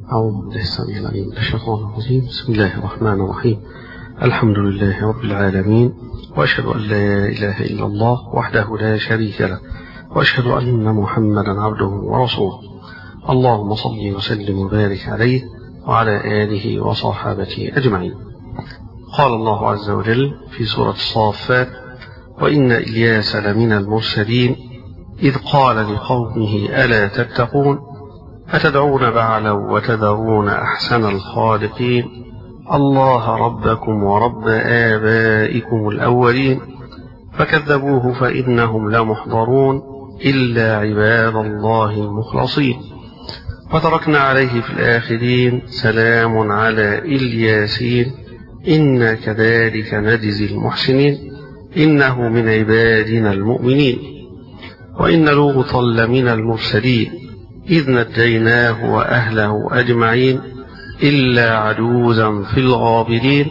أعوذ بالله السميع العليم من الشيطان الرجيم. بسم الله الرحمن الرحيم. الحمد لله رب العالمين، وأشهد أن لا إله إلا الله وحده لا شريك له، وأشهد أن محمدا عبده ورسوله. اللهم صل وسلم وبارك عليه وعلى آله وصحابته أجمعين. قال الله عز وجل في سورة الصافات: وإن إلياس لمن المرسلين إذ قال لقومه ألا تتقون أتدعون بعلا وتذرون أحسن الخالقين الله ربكم ورب آبائكم الأولين فكذبوه فإنهم لمحضرون إلا عباد الله المخلصين وتركنا عليه في الآخرين سلام على الياسين إنا كذلك نجزي المحسنين إنه من عبادنا المؤمنين. وإن لوطا لمن المرسلين إذ نجيناه وأهله أجمعين إلا عجوزا في الغابرين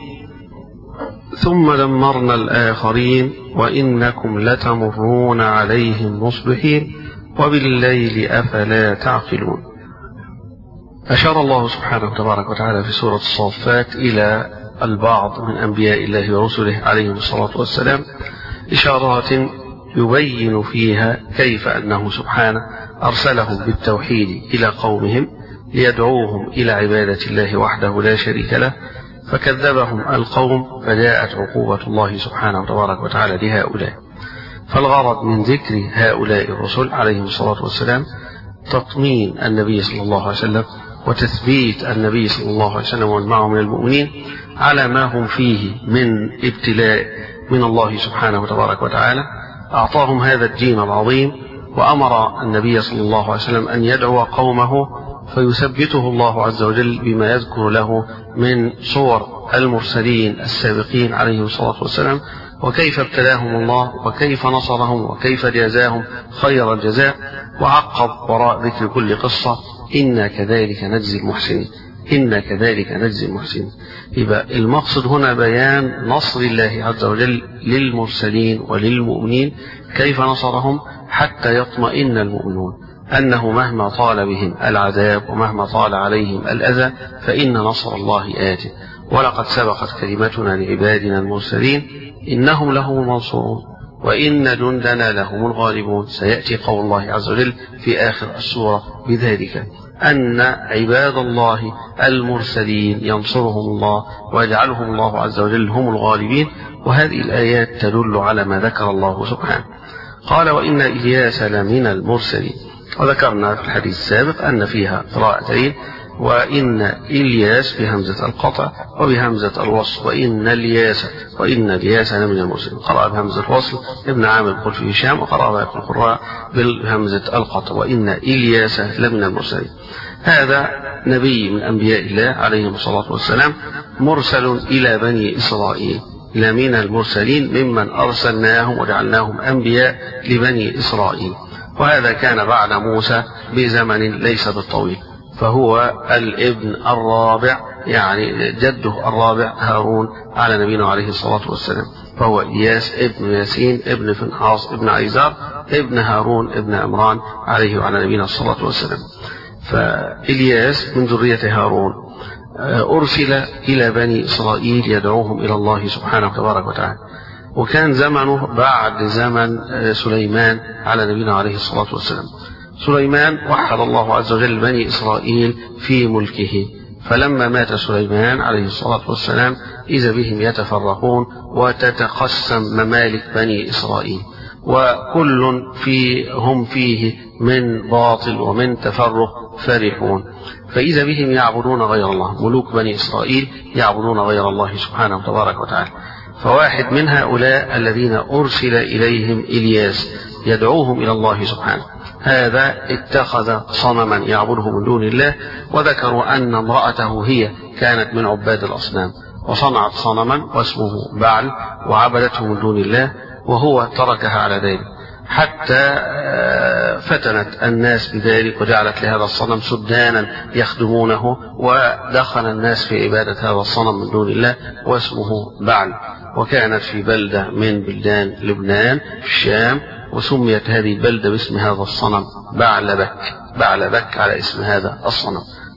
ثم دمرنا الآخرين وإنكم لتمرون عليهم مصبحين وبالليل أفلا تعقلون. أشار الله سبحانه تبارك وتعالى في سورة الصافات إلى البعض من أنبياء الله ورسله عليهم الصلاة والسلام إشارات يبين فيها كيف أنه سبحانه أرسلهم بالتوحيد إلى قومهم ليدعوهم إلى عبادة الله وحده لا شريك له، فكذبهم القوم فجاءت عقوبة الله سبحانه تبارك وتعالى لهؤلاء. فالغرض من ذكر هؤلاء الرسل عليهم الصلاة والسلام تطمين النبي صلى الله عليه وسلم وتثبيت النبي صلى الله عليه وسلم ومن معه من المؤمنين على ما هم فيه من ابتلاء من الله سبحانه تبارك وتعالى. أعطاهم هذا الدين العظيم وأمر النبي صلى الله عليه وسلم أن يدعو قومه فيثبته الله عز وجل بما يذكر له من صور المرسلين السابقين عليهم الصلاة والسلام، وكيف ابتلاهم الله وكيف نصرهم وكيف جازاهم خير الجزاء. وعقب وراء ذكر كل قصة: إنا كذلك نجزي المحسنين، إنا كذلك نجزي المحسنين. يبقى المقصد هنا بيان نصر الله عز وجل للمرسلين وللمؤمنين، كيف نصرهم حتى يطمئن المؤمنون أنه مهما طال بهم العذاب ومهما طال عليهم الأذى فإن نصر الله آت. ولقد سبقت كلمتنا لعبادنا المرسلين إنهم لهم المنصورون وإن جندنا لهم الغالبون. سيأتي قول الله عز وجل في آخر السورة بذلك أن عباد الله المرسلين ينصرهم الله ويجعلهم الله عز وجل هم الغالبين. وهذه الآيات تدل على ما ذكر الله سبحانه. قال: وإن إلياس لمن المرسلين. وذكرنا في الحديث السابق أن فيها قراءتين: وإن إلياس بهمزة القطع وبهمزة الوصل، وإن إلياس لمن المرسلين. قرأ بهمزة الوصل ابن عامر قل في هشام، وقرأ باقي القراء بهمزة القطع وإن إلياس لمن المرسلين. هذا نبي من أنبياء الله عليهم الصلاة والسلام مرسل إلى بني إسرائيل، لمن المرسلين ممن أرسلناهم وجعلناهم أنبياء لبني إسرائيل. وهذا كان بعد موسى بزمن ليس بالطويل، فهو الابن الرابع، يعني جده الرابع هارون على نبينا عليه الصلاة والسلام. فهو إلياس ابن ياسين ابن فنحاص ابن عيزار ابن هارون ابن عمران عليه وعلى نبينا الصلاة والسلام. فإلياس من ذرية هارون أرسل إلى بني إسرائيل يدعوهم إلى الله سبحانه وتبارك وتعالى. وكان زمنه بعد زمن سليمان على نبينا عليه الصلاة والسلام. سليمان وحد الله عز وجل بني إسرائيل في ملكه، فلما مات سليمان عليه الصلاة والسلام إذا بهم يتفرقون وتتقسم ممالك بني إسرائيل، وكل هم فيه من باطل ومن تفرق فرحون. فإذا بهم يعبدون غير الله، ملوك بني إسرائيل يعبدون غير الله سبحانه وتبارك وتعالى. فواحد من هؤلاء الذين أرسل إليهم إلياس يدعوهم إلى الله سبحانه، هذا اتخذ صنما يعبده من دون الله. وذكروا أن امرأته هي كانت من عباد الأصنام وصنعت صنما واسمه بعل وعبدته من دون الله، وهو تركها على ذلك حتى فتنت الناس بذلك وجعلت لهذا الصنم سدانا يخدمونه، ودخل الناس في عبادة هذا الصنم من دون الله واسمه بعل. وكانت في بلدة من بلدان لبنان الشام، وسميت هذه البلدة باسم هذا الصنم بعلبك على اسم هذا الصنم.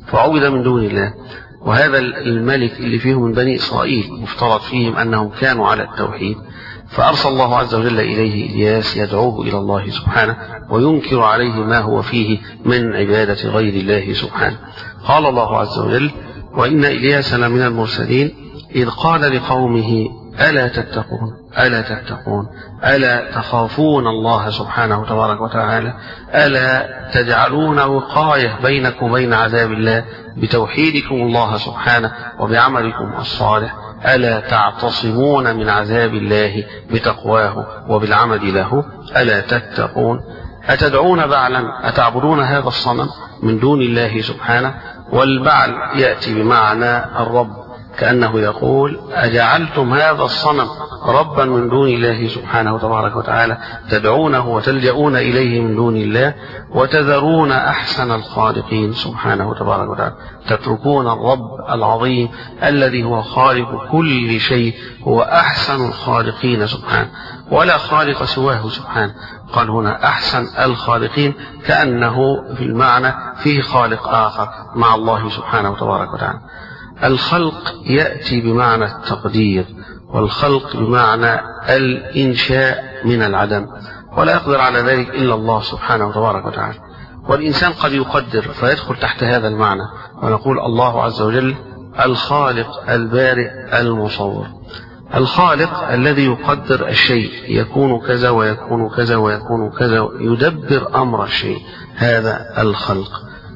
فعبد من دون الله. وهذا الملك اللي فيهم من بني إسرائيل مفترض فيهم أنهم كانوا على التوحيد، فأرسل الله عز وجل إليه إلياس يدعوه إلى الله سبحانه وينكر عليه ما هو فيه من عبادة غير الله سبحانه. قال الله عز وجل: وإن إلياس لمن المرسلين إذ قال لقومه ألا تتقون ألا تتقون ألا تخافون الله سبحانه تبارك وتعالى ألا تجعلون وقاية بينكم وبين عذاب الله بتوحيدكم الله سبحانه وبعملكم الصالح ألا تعتصمون من عذاب الله بتقواه وبالعمل له ألا تتقون أتدعون بعلا أتعبدون هذا الصنم من دون الله سبحانه. والبعل يأتي بمعنى الرب، كأنه يقول: أجعلتم هذا الصنم ربا من دون الله سبحانه تبارك وتعالى تدعونه وتلجؤون إليه من دون الله وتذرون أحسن الخالقين سبحانه تبارك وتعالى، تتركون الرب العظيم الذي هو خالق كل شيء، هو أحسن الخالقين سبحانه ولا خالق سواه سبحانه. قال هنا أحسن الخالقين، كأنه في المعنى فيه خالق آخر مع الله سبحانه تبارك وتعالى. الخلق يأتي بمعنى التقدير، والخلق بمعنى الإنشاء من العدم، ولا يقدر على ذلك إلا الله سبحانه تبارك وتعالى. والإنسان قد يقدر فيدخل تحت هذا المعنى، ونقول الله عز وجل الخالق البارئ المصور. الخالق الذي يقدر الشيء يكون كذا ويكون كذا ويكون كذا، يدبر أمر الشيء، هذا الخلق.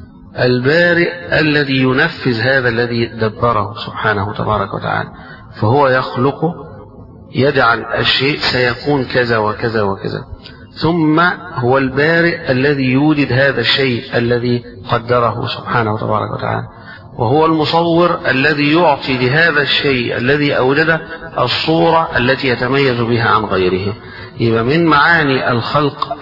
البارئ الذي ينفذ هذا الذي دبره سبحانه تبارك وتعالى، فهو يخلقه، يجعل الشيء سيكون كذا وكذا وكذا. ثم هو البارئ الذي يوجد هذا الشيء الذي قدره سبحانه تبارك وتعالى، وهو المصور الذي يعطي لهذا الشيء الذي أوجده الصورة التي يتميز بها عن غيره. يبقى من معاني الخلق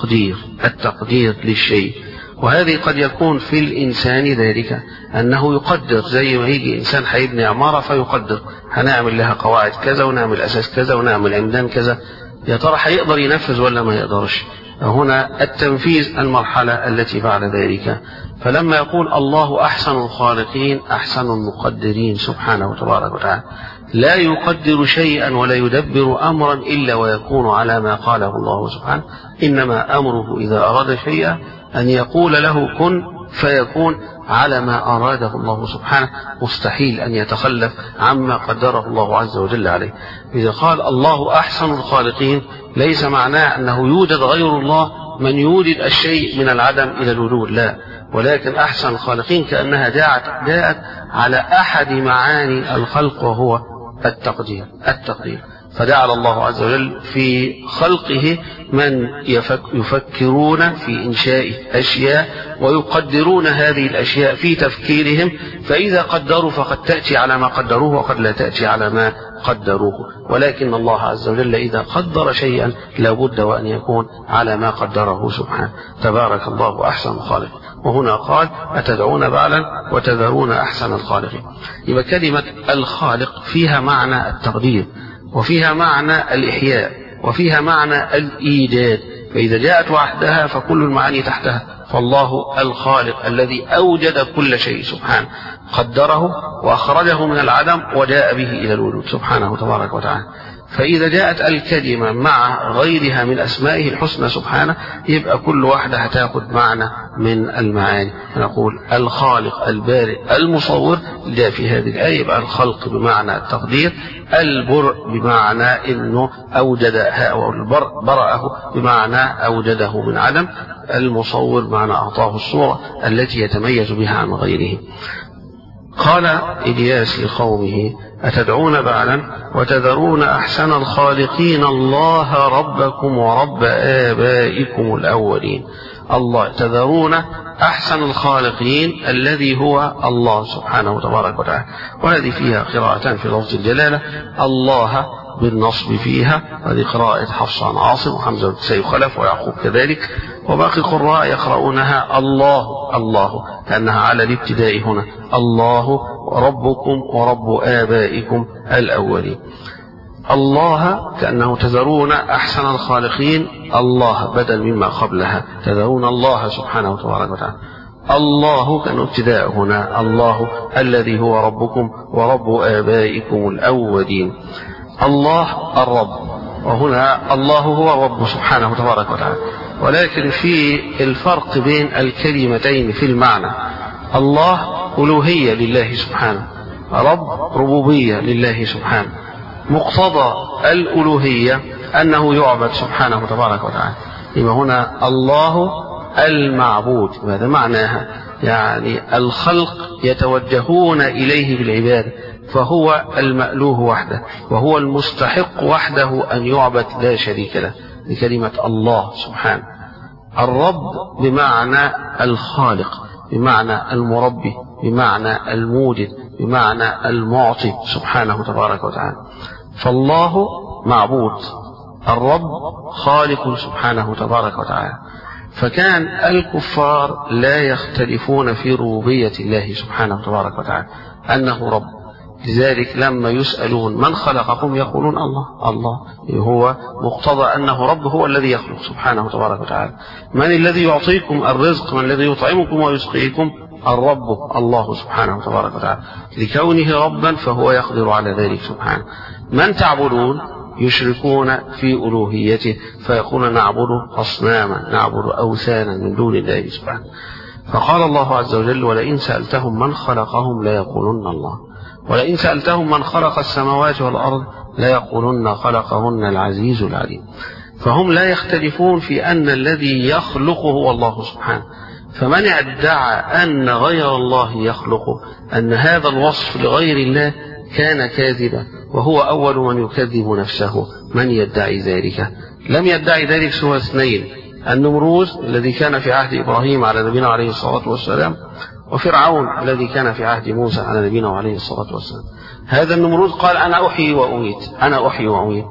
التقدير للشيء. وهذه قد يكون في الإنسان ذلك أنه يقدر، زي ما يجي إنسان هيبني عمارة فيقدر هنعمل لها قواعد كذا ونعمل أساس كذا ونعمل عمدان كذا، يا ترى هيقدر ينفذ ولا ما يقدرش؟ هنا التنفيذ المرحلة التي بعد ذلك. فلما يقول الله أحسن الخالقين أحسن المقدرين سبحانه تبارك وتعالى، لا يقدر شيئا ولا يدبر أمرا إلا ويكون على ما قاله الله سبحانه. إنما أمره إذا أراد شيئا أن يقول له كن فيكون على ما أراده الله سبحانه، مستحيل أن يتخلف عما قدره الله عز وجل عليه. إذا قال الله أحسن الخالقين ليس معناه أنه يوجد غير الله من يوجد الشيء من العدم إلى الوجود، لا، ولكن أحسن الخالقين كأنها جاءت على أحد معاني الخلق وهو التقدير. فجعل الله عز وجل في خلقه من يفكرون في إنشاء أشياء ويقدرون هذه الأشياء في تفكيرهم، فإذا قدروا فقد تأتي على ما قدروه وقد لا تأتي على ما قدروه. ولكن الله عز وجل إذا قدر شيئا لابد وأن يكون على ما قدره سبحانه. تبارك الله أحسن الخالق. وهنا قال أتدعون بعلا وتذرون أحسن الخالقين. يبقى كلمة الخالق فيها معنى التقدير، وفيها معنى الإحياء، وفيها معنى الإيجاد. فإذا جاءت وحدها فكل المعاني تحتها. فالله الخالق الذي أوجد كل شيء سبحانه، قدره وأخرجه من العدم وجاء به إلى الوجود سبحانه تبارك وتعالى. فإذا جاءت الكلمة مع غيرها من أسمائه الحسنى سبحانه، يبقى كل واحدة هتاخد معنى من المعاني. فنقول الخالق البارئ المصور، جاء في هذه الآية يبقى الخلق بمعنى التقدير، البرء بمعنى إنه أوجدها، أو البرء برأه بمعنى أوجده من عدم، المصور بمعنى أعطاه الصورة التي يتميز بها عن غيره. قال إلياس لقومه أتدعون بعلا وتذرون أحسن الخالقين الله ربكم ورب آبائكم الأولين. الله تذرون أحسن الخالقين الذي هو الله سبحانه تبارك وتعالى. وهذه فيها قراءتان في لفظ الجلالة، الله بالنصب فيها، هذه قراءة حفص عن عاصم وحمزة والكسائي خلف ويعقوب كذلك، وباقي القراء يقرؤونها الله كأنها على الابتداء هنا، الله ربكم ورب آبائكم الأولين. الله كأنه تذرون أحسن الخالقين، الله بدل مما قبلها، تذرون الله سبحانه وتبارك وتعالى. الله كان ابتداء هنا، الله الذي هو ربكم ورب آبائكم الأولين. الله الرب، وهنا الله هو الرب سبحانه تبارك وتعالى، ولكن في الفرق بين الكلمتين في المعنى. الله ألوهية لله سبحانه، رب ربوبية لله سبحانه. مقتضى الألوهية أنه يعبد سبحانه تبارك وتعالى. يبقى هنا الله المعبود، ماذا معناها؟ يعني الخلق يتوجهون إليه بالعبادة، فهو المألوه وحده، وهو المستحق وحده أن يعبد لا شريك له، لكلمة الله سبحانه. الرب بمعنى الخالق، بمعنى المربي، بمعنى الموجد، بمعنى المعطي سبحانه تبارك وتعالى. فالله معبود، الرب خالق سبحانه تبارك وتعالى. فكان الكفار لا يختلفون في ربوبية الله سبحانه تبارك وتعالى أنه رب، لذلك لما يسألون من خلقكم يقولون الله. الله هو مقتضى أنه رب، هو الذي يخلق سبحانه تبارك وتعالى. من الذي يعطيكم الرزق؟ من الذي يطعمكم ويسقيكم؟ الرب الله سبحانه تبارك وتعالى. لكونه ربا فهو يقدر على ذلك سبحانه. من تعبدون يشركون في ألوهيته، فيقولون نعبد أصناما، نعبد أوثانا من دون الله سبحانه. فقال الله عز وجل ولئن سألتهم من خلقهم ليقولن الله، ولئن سألتهم من خلق السماوات والأرض ليقولن خلقهن العزيز العليم. فهم لا يختلفون في أن الذي يخلق هو الله سبحانه. فمن ادعى أن غير الله يخلق، أن هذا الوصف لغير الله، كان كاذبا، وهو أول من يكذب نفسه. من يدعي ذلك؟ لم يدعي ذلك سوى اثنين: النمروز الذي كان في عهد إبراهيم على نبينا عليه الصلاة والسلام، وفرعون الذي كان في عهد موسى على نبينا عليه الصلاة والسلام. هذا النمروز قال أنا أحيي وأميت، أنا أحيي وأميت،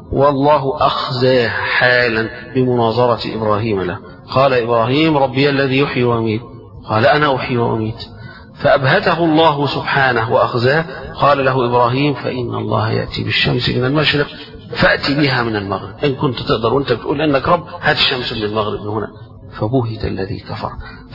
والله أخزاه حالا بمناظرة إبراهيم له. قال إبراهيم ربي الذي يحيي ويميت، قال أنا أحيي وأميت. فأبهته الله سبحانه وأخزاه. قال له إبراهيم فإن الله يأتي بالشمس من المشرق فأتي بها من المغرب، إن كنت تقدر وأنت بتقول أنك رب هات الشمس من المغرب من هنا. فبهت الذي كفر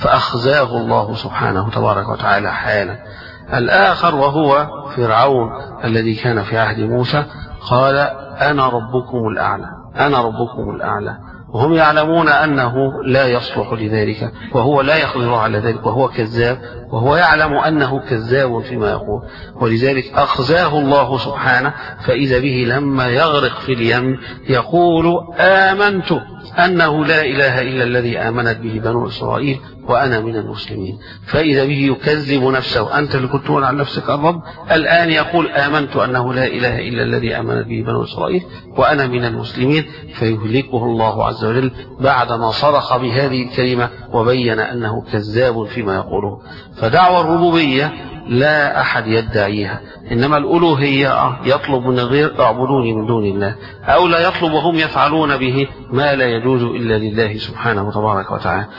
فأخزاه الله سبحانه تبارك وتعالى حالا. الآخر وهو فرعون الذي كان في عهد موسى قال أنا ربكم الأعلى، أنا ربكم الأعلى، وهم يعلمون أنه لا يصلح لذلك، وهو لا يقدر على ذلك، وهو كذاب، وهو يعلم أنه كذاب فيما يقول. ولذلك أخزاه الله سبحانه. فإذا به لما يغرق في اليم يقول آمنت أنه لا إله إلا الذي آمنت به بنو إسرائيل وأنا من المسلمين. فإذا به يكذب نفسه. أنت اللي كنت تقول عن نفسك الرب، الآن يقول آمنت أنه لا إله إلا الذي آمنت به بنو إسرائيل وأنا من المسلمين. فيهلكه الله عز وجل بعدما صرخ بهذه الكلمة وبين أنه كذاب فيما يقوله. فدعوى الربوبية لا أحد يدعيها، إنما الألوهية يطلب من غير اعبدوني من دون الله، أو لا يطلب وهم يفعلون به ما لا يجوز إلا لله سبحانه تبارك وتعالى.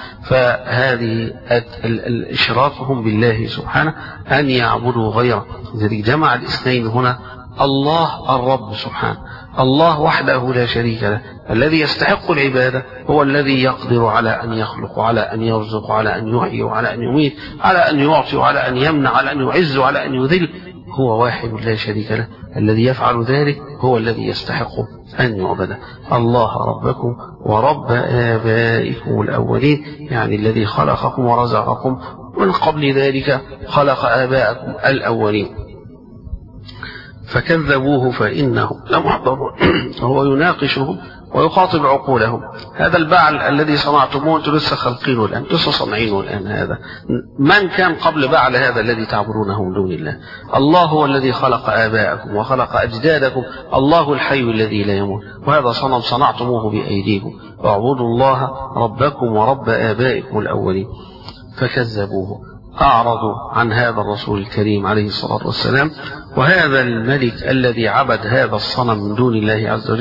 فهذه إشراكهم بالله سبحانه أن يعبدوا غيره. لذلك جمع الاثنين هنا: الله الرب سبحانه، الله وحده لا شريك له، الذي يستحق العبادة، هو الذي يقدر على أن يخلق، على أن يرزق، على أن يحيي، وعلى أن يميت، على أن يعطي، وعلى أن يمنع، على أن يعز، وعلى أن يذل. هو واحد لا شريك له، الذي يفعل ذلك هو الذي يستحق أن يعبد. الله ربكم ورب آبائكم الأولين، يعني الذي خلقكم ورزقكم من قبل ذلك خلق آباءكم الأولين. فكذبوه فإنهم لمحضرون. هو يناقشهم ويخاطب عقولهم. هذا البعل الذي صنعتموه انتم لسه خلقينه الآن، لسه صنعينه الآن. هذا من كان قبل بعل هذا الذي تعبدونه من دون الله؟ الله هو الذي خلق آباءكم وخلق أجدادكم، الله الحي الذي لا يموت. وهذا صنم صنعتموه بأيديكم، واعبدوا الله ربكم ورب آبائكم الأولين. فكذبوه، أعرضوا عن هذا الرسول الكريم عليه الصلاة والسلام. وهذا الملك الذي عبد هذا الصنم من دون الله عز وجل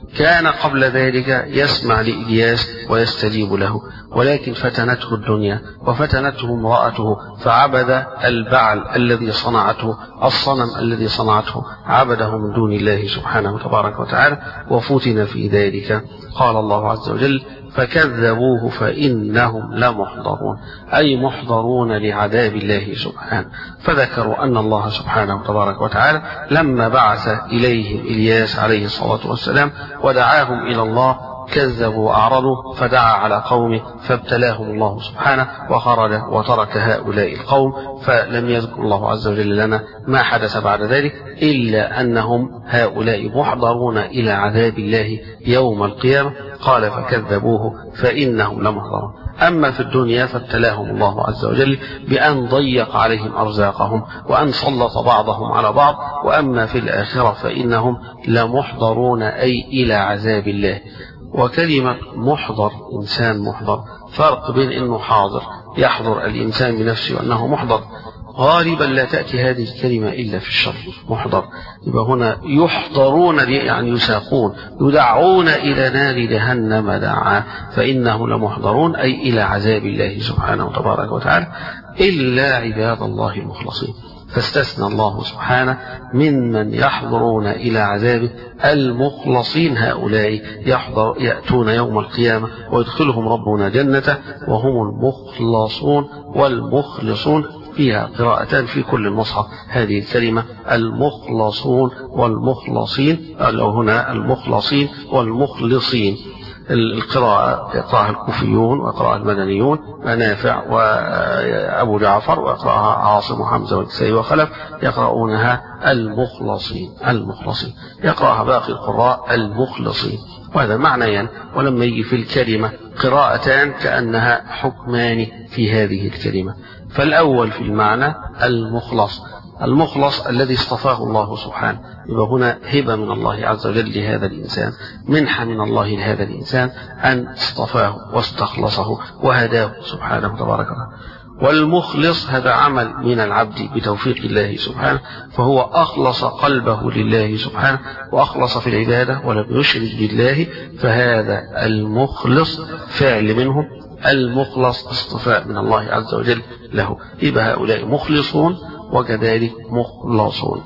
كان قبل ذلك يسمع لإلياس ويستجيب له، ولكن فتنته الدنيا وفتنته امرأته فعبد البعل الذي صنعته، الصنم الذي صنعته عبده من دون الله سبحانه تبارك وتعالى وفتن في ذلك. قال الله عز وجل: فكذبوه فإنهم لمحضرون، أي محضرون لعذاب الله سبحانه. فذكروا أن الله سبحانه تبارك وتعالى لما بعث إليهم إلياس عليه الصلاة والسلام ودعاهم إلى الله كذبوا وأعرضوا، فدعا على قومه فابتلاهم الله سبحانه وخرج وترك هؤلاء القوم. فلم يذكر الله عز وجل لنا ما حدث بعد ذلك إلا أنهم هؤلاء محضرون إلى عذاب الله يوم القيامة. قال: فكذبوه فإنهم لمحضرون. أما في الدنيا فابتلاهم الله عز وجل بأن ضيق عليهم أرزاقهم وأن سلط بعضهم على بعض. وأما في الآخرة فإنهم لمحضرون، أي إلى عذاب الله. وكلمة محضر، إنسان محضر، فرق بين أنه حاضر يحضر الإنسان بنفسه وأنه محضر. غالبا لا تأتي هذه الكلمة إلا في الشر. محضر يبقى هنا يحضرون يعني يساقون، يدعون إلى نار جهنم دعا، فإنهم لمحضرون أي إلى عذاب الله سبحانه تبارك وتعالى، إلا عباد الله المخلصين. فاستثنى الله سبحانه ممن يحضرون إلى عذابه المخلصين، هؤلاء يأتون يوم القيامة ويدخلهم ربنا جنته وهم المخلصون والمخلصون. فيها قراءتان في كل المصحف هذه الكلمة، المخلصون والمخلصين، أو هنا المخلصين والمخلصين. القراءة يقرأها الكوفيون ويقرأها المدنيون نافع وأبو جعفر، ويقرأها عاصم وحمزة والكسائي وخلف يقرؤونها المخلصين. المخلصين يقرأها باقي القراء المخلصين، وهذا معنيان. ولما يجي في الكلمة قراءتان كأنها حكمان في هذه الكلمة. فالأول في المعنى المخلص، المخلص الذي اصطفاه الله سبحانه. يبقى هنا هبة من الله عز وجل لهذا الإنسان، منحة من الله لهذا الإنسان أن اصطفاه واستخلصه وهداه سبحانه تبارك وتعالى. والمخلص هذا عمل من العبد بتوفيق الله سبحانه، فهو أخلص قلبه لله سبحانه وأخلص في العبادة ولم يشرك بالله، فهذا المخلص فعل منه. المخلص اصطفاء من الله عز وجل له. يبقى هؤلاء مخلصون وكذلك مخلصون.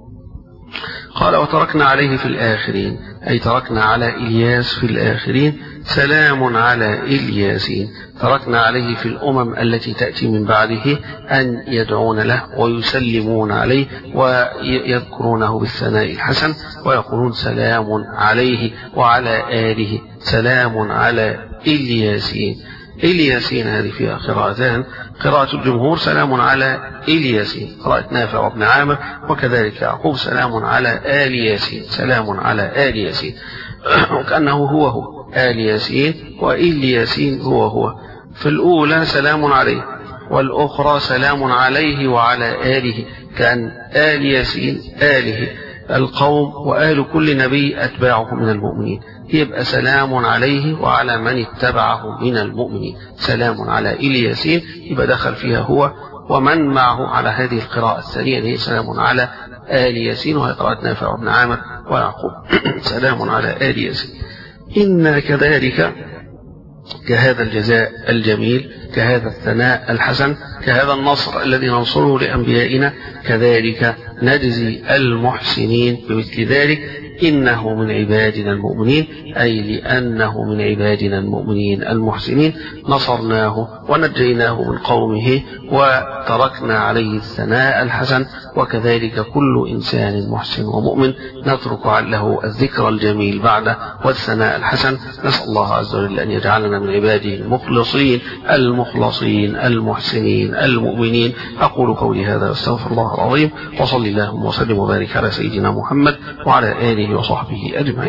قال: وتركنا عليه في الآخرين، أي تركنا على إلياس في الآخرين سلام على إلياسين. تركنا عليه في الأمم التي تأتي من بعده أن يدعون له ويسلمون عليه ويذكرونه بالثناء الحسن ويقولون سلام عليه وعلى آله، سلام على إلياسين. إلياسين هذه فيها قراءتان، قراءة الجمهور سلام على إلياسين، قراءة نافع وابن عامر، وكذلك يعقوب سلام على آل ياسين، سلام على آل ياسين، وكأنه هو آل ياسين وإلياسين هو. في الأولى سلام عليه، والأخرى سلام عليه وعلى آله، كأن آل ياسين آله القوم وآل كل نبي أتباعه من المؤمنين، يبقى سلام عليه وعلى من اتبعه من المؤمنين. سلام على إلياسين يبقى دخل فيها هو ومن معه على هذه القراءة الثانية، هي سلام على آل ياسين، وهي قراءة نافع وابن عامر ويعقوب. سلام على آل ياسين. إنا كذلك، كهذا الجزاء الجميل، كهذا الثناء الحسن، كهذا النصر الذي ننصره لأنبيائنا، كذلك نجزي المحسنين بمثل ذلك. إنه من عبادنا المؤمنين، أي لأنه من عبادنا المؤمنين المحسنين نصرناه ونجيناه من قومه وتركنا عليه الثناء الحسن. وكذلك كل إنسان محسن ومؤمن نترك له الذكر الجميل بعده والثناء الحسن. نسأل الله عز وجل أن يجعلنا من عباده المخلصين المخلصين المحسنين المؤمنين. أقول قولي هذا واستغفر الله العظيم، وصلى اللهم وسلم وبارك على سيدنا محمد وعلى آله وصحبه أجمعين.